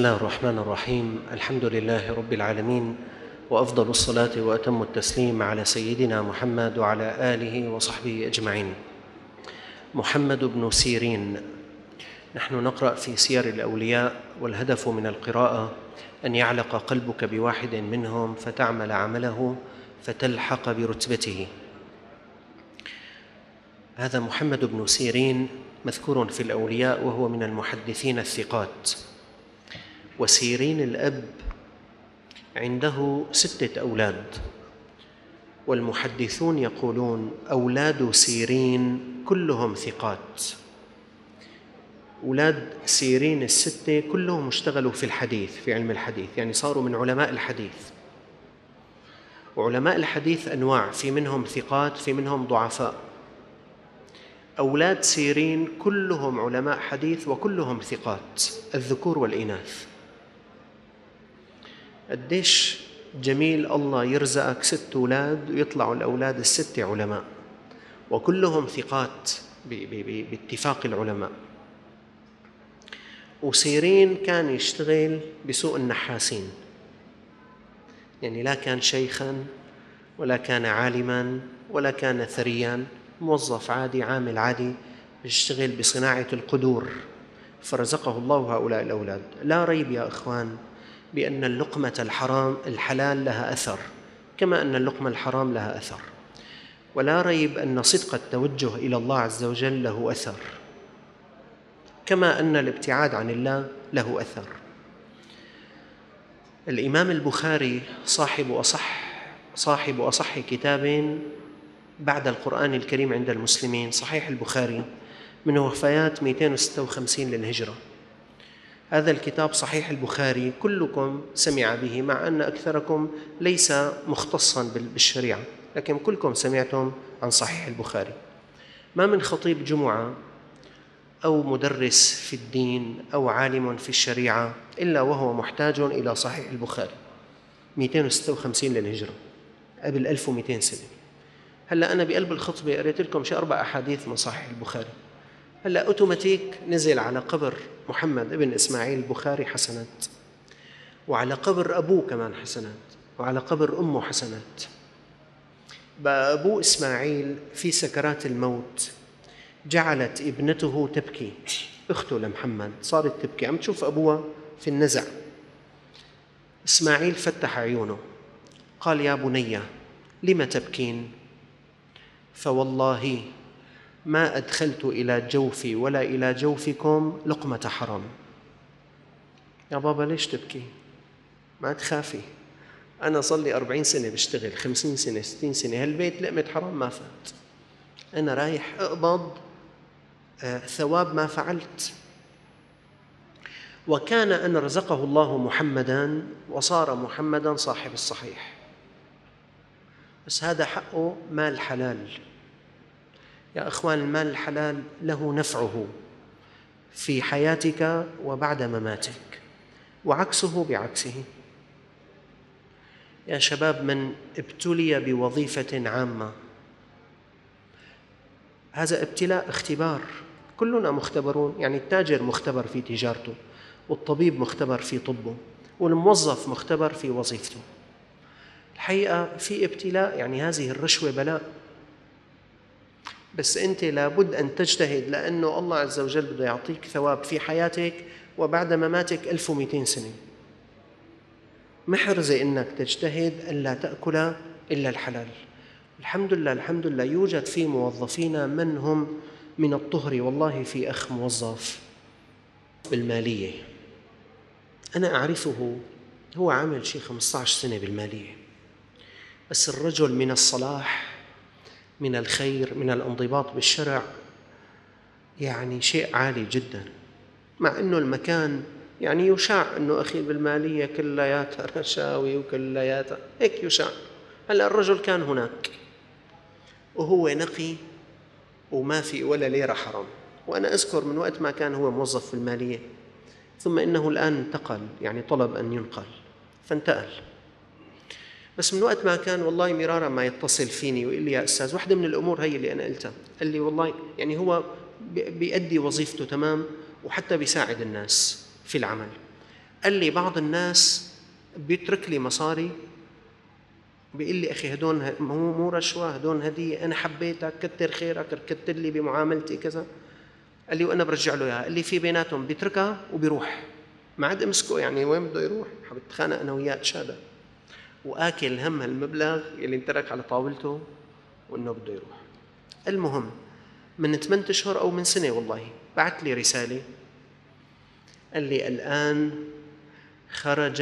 الله الرحمن الرحيم. الحمد لله رب العالمين، وأفضل الصلاة وأتم التسليم على سيدنا محمد وعلى آله وصحبه أجمعين. محمد بن سيرين. نحن نقرأ في سير الأولياء، والهدف من القراءة أن يعلق قلبك بواحد منهم فتعمل عمله فتلحق برتبته. هذا محمد بن سيرين مذكور في الأولياء، وهو من المحدثين الثقات. وسيرين الأب عنده 6 أولاد، والمحدثون يقولون أولاد سيرين كلهم ثقات. أولاد سيرين 6 كلهم اشتغلوا في الحديث، في علم الحديث، يعني صاروا من علماء الحديث. وعلماء الحديث أنواع، في منهم ثقات، في منهم ضعفاء. أولاد سيرين كلهم علماء حديث وكلهم ثقات، الذكور والإناث. قديش جميل الله يرزقك 6 أولاد ويطلعوا الأولاد ال6 علماء وكلهم ثقات باتفاق العلماء. وسيرين كان يشتغل بسوق النحاسين، يعني لا كان شيخاً ولا كان عالماً ولا كان ثرياً، موظف عادي، عامل عادي، يشتغل بصناعة القدور. فرزقه الله هؤلاء الأولاد. لا ريب يا إخوان بأن اللقمة الحلال لها أثر، كما أن اللقمة الحرام لها أثر. ولا ريب أن صدق التوجه إلى الله عز وجل له أثر، كما أن الابتعاد عن الله له أثر. الإمام البخاري صاحب أصح كتاب بعد القرآن الكريم عند المسلمين، صحيح البخاري، من وفيات 256 للهجرة. هذا الكتاب صحيح البخاري كلكم سمع به، مع أن أكثركم ليس مختصاً بالشريعة، لكن كلكم سمعتم عن صحيح البخاري. ما من خطيب جمعة أو مدرس في الدين أو عالم في الشريعة إلا وهو محتاج إلى صحيح البخاري. 256 للهجرة، قبل 1200 سنة. هلأ أنا بقلب الخطبة قريت لكم 4 أحاديث من صحيح البخاري. هلأ أوتوماتيك نزل على قبر محمد ابن إسماعيل البخاري حسنات، وعلى قبر أبوه كمان حسنات، وعلى قبر أمه حسنات. أبو إسماعيل في سكرات الموت جعلت ابنته تبكي، أخته لمحمد صارت تبكي، عم تشوف أبوها في النزع. إسماعيل فتح عيونه قال: يا بني لم تبكين؟ فوالله ما أدخلت إلى جوفي ولا إلى جوفكم لقمة حرام. يا بابا ليش تبكي؟ ما تخافي، أنا صار لي 40 سنة بشتغل، 50 سنة 60 سنة، هالبيت لقمة حرام ما فات، أنا رايح أقبض ثواب ما فعلت. وكان أن رزقه الله محمداً، وصار محمداً صاحب الصحيح، بس هذا حقه مال حلال. يا أخوان، المال الحلال له نفعه في حياتك وبعد مماتك، وعكسه بعكسه. يا شباب، من ابتلي بوظيفة عامة، هذا ابتلاء، اختبار، كلنا مختبرون. يعني التاجر مختبر في تجارته، والطبيب مختبر في طبه، والموظف مختبر في وظيفته. الحقيقة في ابتلاء، يعني هذه الرشوة بلاء، بس أنت لابد أن تجتهد، لأنه الله عز وجل بده يعطيك ثواب في حياتك وبعد مماتك 1200 سنة. محرزة إنك تجتهد ألا تأكل إلا الحلال. الحمد لله يوجد في موظفين من هم من الطهر. والله في أخ موظف بالمالية، أنا أعرفه، هو عامل شيء 15 سنة بالمالية، بس الرجل من الصلاح، من الخير، من الانضباط بالشرع، يعني شيء عالي جدا. مع أنه المكان يعني يشاع أنه أخي بالمالية كلياتها رشاوي وكلياتها هيك يشاع. هلأ الرجل كان هناك وهو نقي وما في ولا ليرة حرام. وأنا أذكر من وقت ما كان هو موظف في المالية، ثم إنه الآن انتقل، يعني طلب أن ينقل فانتقل. بس من وقت ما كان والله مرارا ما يتصل فيني ويقول لي: يا أستاذ، واحدة من الأمور هي اللي أنا قلتها، قال لي والله يعني هو بيأدي وظيفته تمام، وحتى بيساعد الناس في العمل، قال لي بعض الناس بيترك لي مصاري، بيقول لي أخي هدول مو رشوة، هدول هدية، أنا حبيتك كتر خيرك، ركبت لي بمعاملتي كذا. قال لي وأنا برجع له إياها. قال لي في بيناتهم بيتركها وبيروح، ما عاد أمسكه، يعني وين بده يروح؟ بتخانق أنا وياه تشادى، وآكل هم هالمبلغ اللي انترك على طاولته وإنه بده يروح. المهم من 8 أشهر أو من سنة والله بعت لي رسالة، قال لي الآن خرج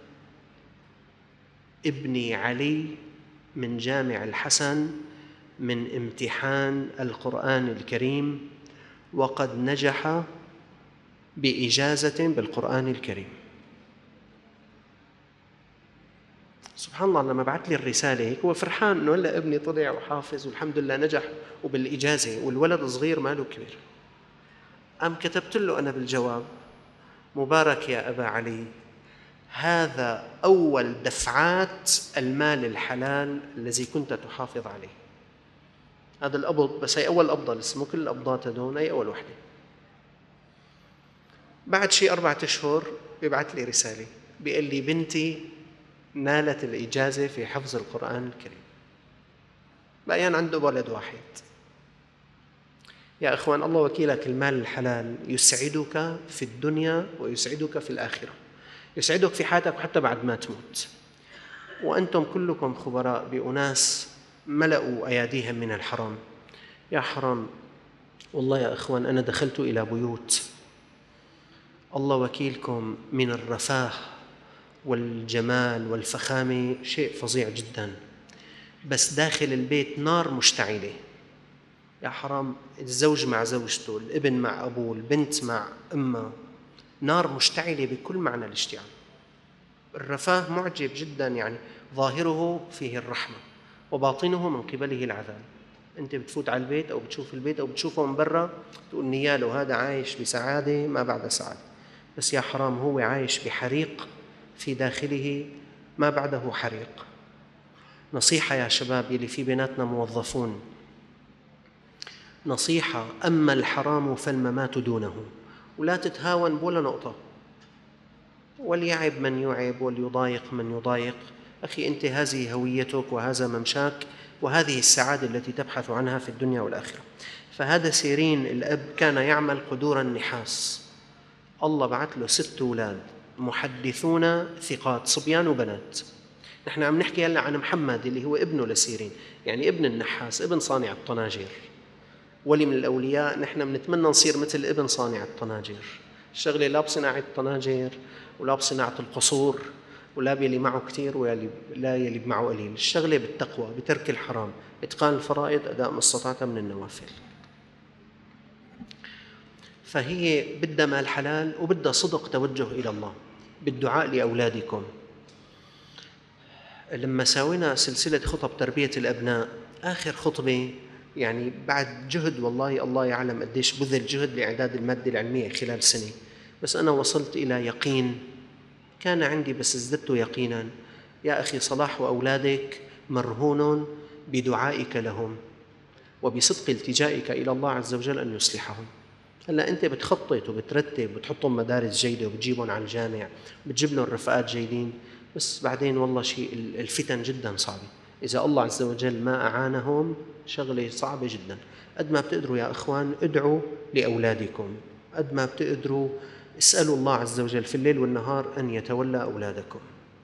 ابني علي من جامع الحسن من امتحان القرآن الكريم وقد نجح بإجازة بالقرآن الكريم. سبحان الله، لما بعت لي الرسالة هيك هو فرحان إنه هلا ابني طلع وحافظ والحمد لله نجح وبالإجازة، والولد صغير ماله كبير. قام كتبت له أنا بالجواب: مبارك يا أبا علي، هذا أول دفعات المال الحلال الذي كنت تحافظ عليه. هذا القبض بس، هي أول قبضة، لسه مو كل القبضات هدول، هي أول وحدة. بعد شي 4 أشهر بيبعث لي رسالة بيقول لي بنتي نالت الإجازة في حفظ القرآن الكريم. بقيان عنده ولد واحد. يا إخوان، الله وكيلك، المال الحلال يسعدك في الدنيا ويسعدك في الآخرة، يسعدك في حياتك وحتى بعد ما تموت. وأنتم كلكم خبراء بأناس ملأوا أياديهم من الحرام. يا حرام والله يا إخوان، أنا دخلت إلى بيوت الله وكيلكم من الرفاه والجمال والفخامة شيء فظيع جدا، بس داخل البيت نار مشتعلة. يا حرام، الزوج مع زوجته، الابن مع أبوه، البنت مع أمها، نار مشتعلة بكل معنى الاشتعال. الرفاه معجب جدا، يعني ظاهره فيه الرحمة وباطنه من قبله العذاب. أنت بتفوت على البيت أو بتشوف البيت أو بتشوفه من برا تقول نياله هذا عايش بسعادة ما بعد سعادة، بس يا حرام هو عايش بحريق في داخله ما بعده حريق. نصيحة يا شباب يلي في بيناتنا موظفون، نصيحة: أما الحرام فالممات دونه، ولا تتهاون بولا نقطة، وليعب من يعب وليضايق من يضايق. أخي أنت هذه هويتك وهذا ممشاك وهذه السعادة التي تبحث عنها في الدنيا والآخرة. فهذا سيرين الأب كان يعمل قدور النحاس، الله بعث له 6 أولاد محدثون ثقات، صبيان وبنات. نحن عم نحكي هلا عن محمد اللي هو ابنه لسيرين، يعني ابن النحاس، ابن صانع الطناجر، ولي من الأولياء. نحن بنتمنى نصير مثل ابن صانع الطناجر. الشغلة لا بصناعة الطناجر ولا بصناعة القصور ولا بيلي معه كتير ولا يلي معه قليل. الشغلة بالتقوى، بترك الحرام، إتقان الفرائض، أداء ما استطعت من النوافل. فهي بدها مال حلال وبدها صدق توجه إلى الله بالدعاء لأولادكم. لما ساوينا سلسلة خطب تربية الأبناء، آخر خطبة يعني بعد جهد، والله الله يعلم قديش بذل جهد لإعداد المادة العلمية خلال سنة، بس أنا وصلت إلى يقين كان عندي، بس ازددت يقينا. يا أخي، صلاح أولادك مرهون بدعائك لهم وبصدق التجائك إلى الله عز وجل أن يصلحهم. هلا أنت بتخطط وبترتب وبتحطهم مدارس جيدة وبتجيبهم على الجامع وبتجيب لهم رفقات جيدين، بس بعدين والله شيء الفتن جدا صعبة. إذا الله عز وجل ما أعانهم شغلة صعبة جدا. قد ما بتقدروا يا إخوان ادعوا لأولادكم، قد ما بتقدروا اسألوا الله عز وجل في الليل والنهار أن يتولى أولادكم.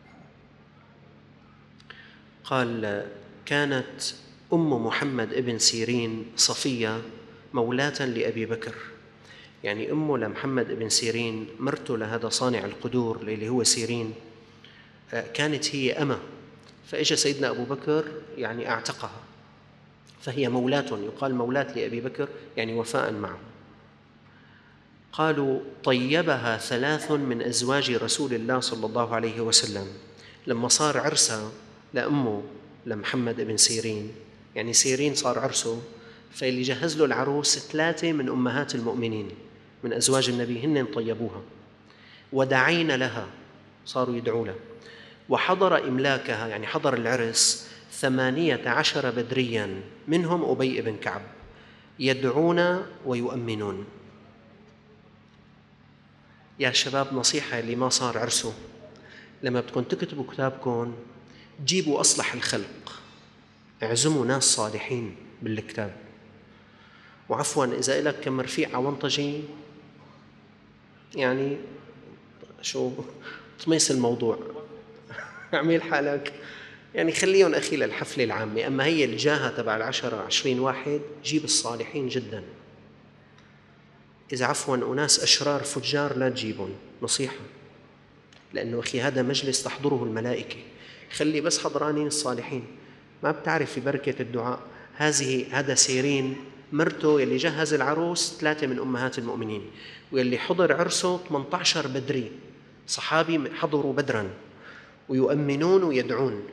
قال: كانت أم محمد ابن سيرين صفية مولاة لأبي بكر، يعني أمه لمحمد ابن سيرين، مرته لهذا صانع القدور اللي هو سيرين، كانت هي أمة، فإجا سيدنا أبو بكر يعني أعتقها، فهي مولاة، يقال مولاة لأبي بكر يعني وفاء معه. قالوا: طيبها 3 من أزواج رسول الله صلى الله عليه وسلم. لما صار عرسها لأمه لمحمد ابن سيرين، يعني سيرين صار عرسه، فاللي جهز له العروس 3 من أمهات المؤمنين من أزواج النبي هن طيبوها ودعين لها، صاروا يدعوا لها. وحضر إملاكها، يعني حضر العرس 18 بدريا، منهم أبي بن كعب، يدعون ويؤمنون. يا شباب نصيحة اللي ما صار عرسه، لما بدكم تكتبوا كتابكم جيبوا أصلح الخلق، اعزموا ناس صالحين بالكتاب. وعفوا إذا إلك كم رفيق عونطجي يعني شو طميس الموضوع اعمل حالك يعني خليهم أخي للحفلة العامة، أما هي الجاهة تبع 10-20 واحد جيب الصالحين جدا. إذا عفوا أناس أشرار فجار لا تجيبهم، نصيحة، لأنه أخي هذا مجلس تحضره الملائكة، خلي بس حضرانين الصالحين. ما بتعرف في بركة الدعاء. هذا سيرين مرته يلي جهز العروس 3 من أمهات المؤمنين، ويلي حضر عرسه 18 بدري صحابي حضروا بدرا ويؤمنون ويدعون.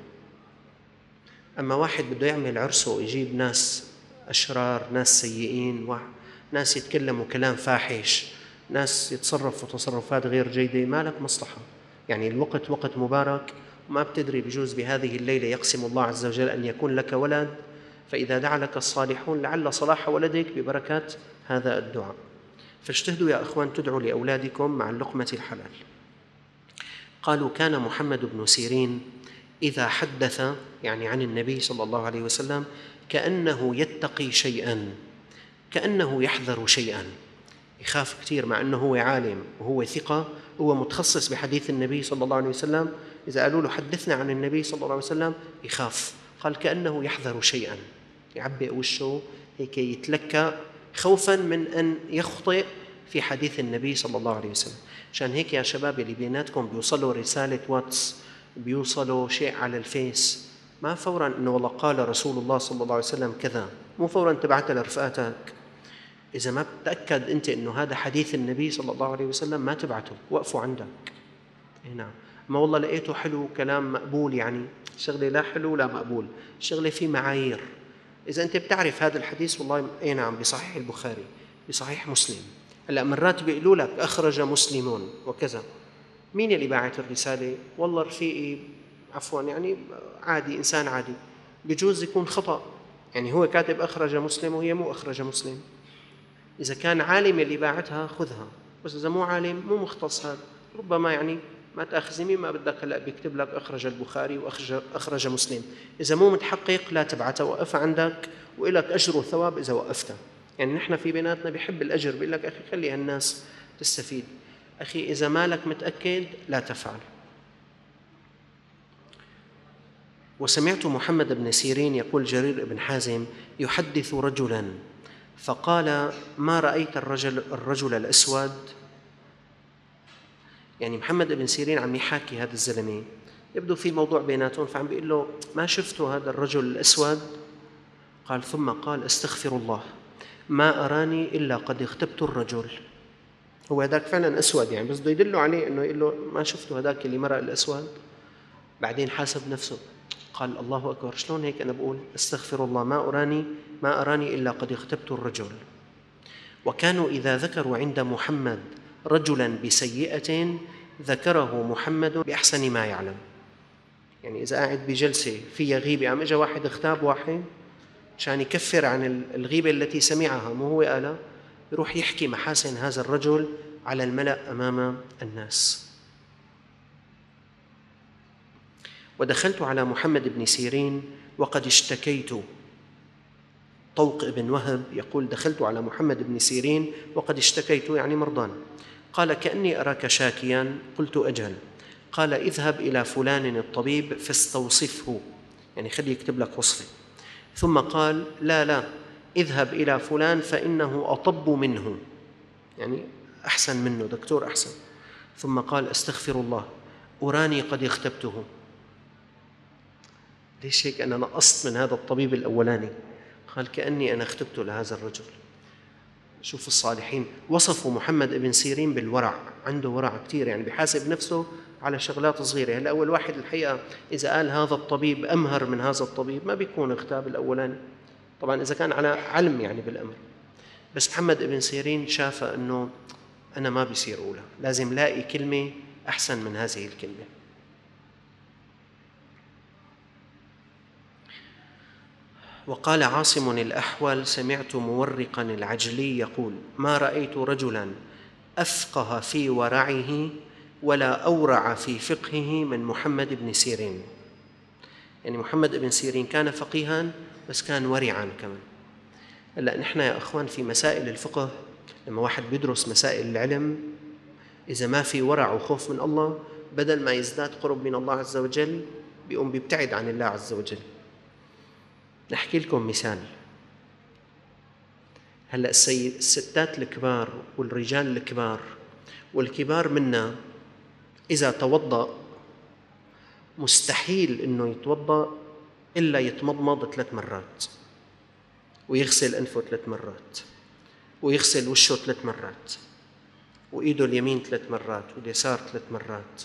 أما واحد بده يعمل عرسه ويجيب ناس أشرار، ناس سيئين، ناس يتكلموا كلام فاحش، ناس يتصرفوا تصرفات غير جيدة، ما لك مصلحة. يعني الوقت وقت مبارك، وما بتدري بجوز بهذه الليلة يقسم الله عز وجل أن يكون لك ولد، فإذا دعا لك الصالحون لعل صلاح ولدك ببركات هذا الدعاء. فاجتهدوا يا أخوان تدعوا لأولادكم مع اللقمة الحلال. قالوا كان محمد بن سيرين إذا حدث يعني عن النبي صلى الله عليه وسلم كأنه يتقي شيئا، كأنه يحذر شيئا، يخاف كثير، مع أنه هو عالم وهو ثقة، هو متخصص بحديث النبي صلى الله عليه وسلم. إذا قالوا له حدثنا عن النبي صلى الله عليه وسلم يخاف. قال كأنه يحذر شيئا، يعبئ وشه هيك يتلكى خوفا من أن يخطئ في حديث النبي صلى الله عليه وسلم. عشان هيك يا شباب اللي بيناتكم بيوصلوا رسالة واتس، بيوصلوا شيء على الفيس، ما فورا انه والله قال رسول الله صلى الله عليه وسلم كذا، مو فورا تبعتها لرفقاتك. اذا ما بتاكد انت انه هذا حديث النبي صلى الله عليه وسلم ما تبعته، وقفوا عندك. نعم، ما والله لقيته حلو كلام مقبول، يعني شغله لا حلو لا مقبول، شغله في معايير. اذا انت بتعرف هذا الحديث والله اي نعم بصحيح البخاري بصحيح مسلم، هلا مرات بيقولوا لك اخرج مسلمون وكذا، مين اللي باعت الرسالة؟ والله رفيقي عفوا يعني عادي، إنسان عادي، بجوز يكون خطأ، يعني هو كاتب أخرج مسلم وهي مو أخرج مسلم. إذا كان عالم اللي باعتها خذها، بس إذا مو عالم مو مختص هذا، ربما يعني ما تأخذ مين ما بدك، هلأ بيكتب لك أخرج البخاري وأخرج مسلم، إذا مو متحقق لا تبعتها، وقفها عندك وإلك أجر وثواب إذا وقفتها. يعني نحن في بيناتنا بيحب الأجر، بيقول لك أخي خلي الناس تستفيد، أخي إذا مالك متأكد لا تفعل. وسمعت محمد بن سيرين يقول جرير بن حازم يحدث رجلا فقال ما رأيت الرجل الأسود، يعني محمد بن سيرين عم يحاكي هذا الزلمة، يبدو في موضوع بيناتهم، فعم بيقول له ما شفت هذا الرجل الأسود؟ قال ثم قال استغفر الله ما أراني إلا قد اغتبت الرجل. هو هذاك فعلا أسود، يعني بس بده يدله عليه إنه يقول له ما شفته هذاك اللي مرق الأسود. بعدين حاسب نفسه قال الله أكبر، شلون هيك أنا بقول استغفر الله ما أراني إلا قد اغتبت الرجل. وكانوا إذا ذكروا عند محمد رجلا بسيئة ذكره محمد بأحسن ما يعلم. يعني إذا قاعد بجلسة فيها غيبة، عم إجا واحد اغتاب واحد عشان يكفر عن الغيبة التي سمعها، مو هو قالها، يروح يحكي محاسن هذا الرجل على الملأ أمام الناس. ودخلت على محمد بن سيرين وقد اشتكيت. طوق بن وهب يقول دخلت على محمد بن سيرين وقد اشتكيت، يعني مرضان. قال كأني أراك شاكيا، قلت أجل. قال اذهب إلى فلان الطبيب فاستوصفه، يعني خليه يكتب لك وصفه. ثم قال لا اذهب إلى فلان فإنه أطب منه، يعني أحسن منه، دكتور أحسن. ثم قال استغفر الله أراني قد اغتبته. ليش هيك أنا نقصت من هذا الطبيب الأولاني؟ قال كأني أنا اغتبت لهذا الرجل. شوف الصالحين وصفوا محمد بن سيرين بالورع، عنده ورع كثير، يعني بحاسب نفسه على شغلات صغيرة. هلا أول واحد الحقيقة إذا قال هذا الطبيب أمهر من هذا الطبيب ما بيكون اغتاب الأولاني، طبعا إذا كان على علم يعني بالأمر. بس محمد بن سيرين شاف أنه أنا ما بيصير أولى، لازم لاقي كلمة أحسن من هذه الكلمة. وقال عاصم الأحول سمعت مورقا العجلي يقول ما رأيت رجلا أفقه في ورعه ولا أورع في فقهه من محمد بن سيرين. يعني محمد بن سيرين كان فقيها بس كان ورعا كمان. هلأ نحن يا أخوان في مسائل الفقه لما واحد بيدرس مسائل العلم، إذا ما في ورع وخوف من الله، بدل ما يزداد قرب من الله عز وجل بيقوم بيبتعد عن الله عز وجل. نحكي لكم مثال. هلأ الستات الكبار والرجال الكبار والكبار منا إذا توضأ مستحيل إنه يتوضأ إلا يتمضمض 3 مرات، ويغسل أنفه 3 مرات، ويغسل وشه 3 مرات، وإيده اليمين 3 مرات، واليسار 3 مرات.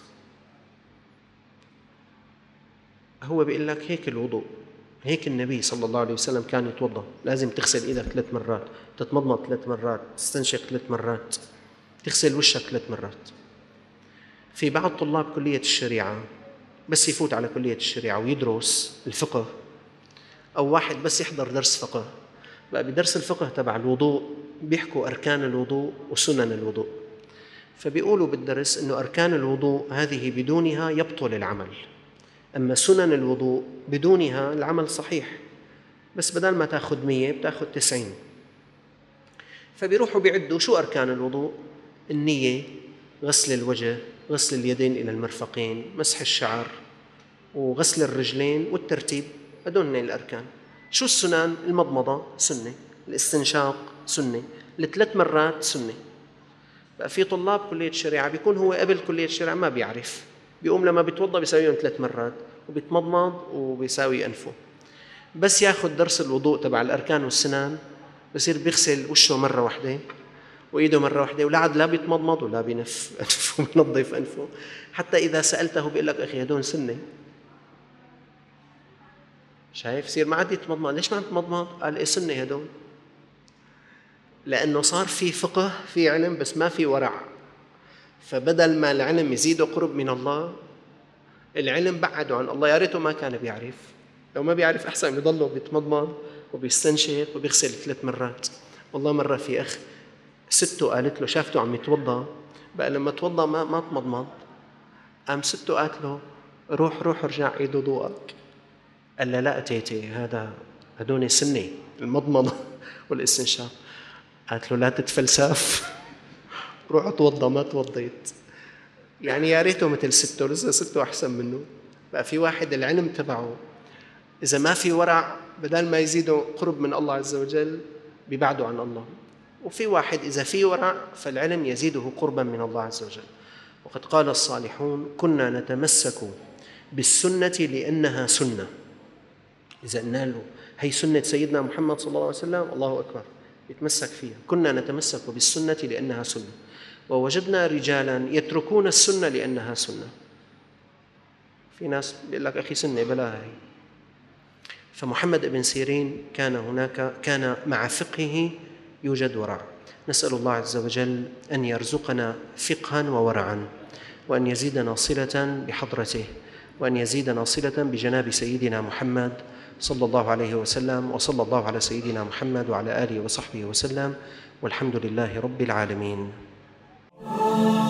هو بيقول لك هيك الوضوء، هيك النبي صلى الله عليه وسلم كان يتوضأ. لازم تغسل إيدك 3 مرات، تتمضمض 3 مرات، تستنشق 3 مرات، تغسل وشك 3 مرات. في بعض طلاب كلية الشريعة بس يفوت على كلية الشريعة ويدرس الفقه، أو واحد بس يحضر درس فقه، بقى بدرس الفقه تبع الوضوء بيحكوا أركان الوضوء وسنن الوضوء، فبيقولوا بالدرس إنه أركان الوضوء هذه بدونها يبطل العمل، أما سنن الوضوء بدونها العمل صحيح، بس بدل ما تأخذ 100 بتأخذ 90. فبيروحوا بيعدوا شو أركان الوضوء: النية، غسل الوجه، غسل اليدين إلى المرفقين، مسح الشعر، وغسل الرجلين، والترتيب. هدول الأركان. شو السنن؟ المضمضة سنة، الاستنشاق سنة، ال3 مرات سنة. بقى في طلاب كلية الشريعة بيكون هو قبل كلية الشريعة ما بيعرف، بيقوم لما بيتوضأ بيساويهم 3 مرات وبيتمضمض وبيساوي أنفه. بس ياخذ درس الوضوء تبع الأركان والسنن بصير بيغسل وشه مرة واحدة وإيده مرة واحدة، ولا عاد لا بيتمضمض ولا بينف أنفه بينظف أنفه. حتى إذا سألته بيقول لك أخي هدول سنة. شايف؟ يصير ما عاد يتمضمض. ليش ما تمضمض؟ قال إيه سنة هدول. لأنه صار في فقه، في علم، بس ما في ورع. فبدل ما العلم يزيده قرب من الله، العلم بعده عن الله. يا ريته ما كان بيعرف. لو ما بيعرف أحسن يضله بيتمضمض وبيستنشق وبيغسل 3 مرات. والله مرة في أخ سته قالت له، شافته عم يتوضأ، بقى لما توضأ ما تمضمض، قام سته قالت له روح ارجع عيد وضوءك. قال لا لا تيتي، هدول سنة، المضمضة والاستنشاق. قالت له لا تتفلسف، روح اتوضأ، ما توضيت. يعني يا ريته مثل سته، لسه سته أحسن منه. بقى في واحد العلم تبعه إذا ما في ورع، بدل ما يزيده قرب من الله عز وجل بيبعده عن الله. وفي واحد إذا في ورع فالعلم يزيده قربا من الله عز وجل. وقد قال الصالحون: كنا نتمسك بالسنة لأنها سنة. إذا قلنا له هي سنة سيدنا محمد صلى الله عليه وسلم، الله أكبر، يتمسك فيها. كنا نتمسك بالسنة لأنها سنة، ووجدنا رجالا يتركون السنة لأنها سنة. في ناس بيقول لك أخي سنة بلاها هي. فمحمد بن سيرين كان مع فقهه يوجد ورع. نسأل الله عز وجل أن يرزقنا فقها وورعا، وأن يزيدنا صلة بحضرته، وأن يزيدنا صلة بجناب سيدنا محمد صلى الله عليه وسلم. وصلى الله على سيدنا محمد وعلى آله وصحبه وسلم، والحمد لله رب العالمين.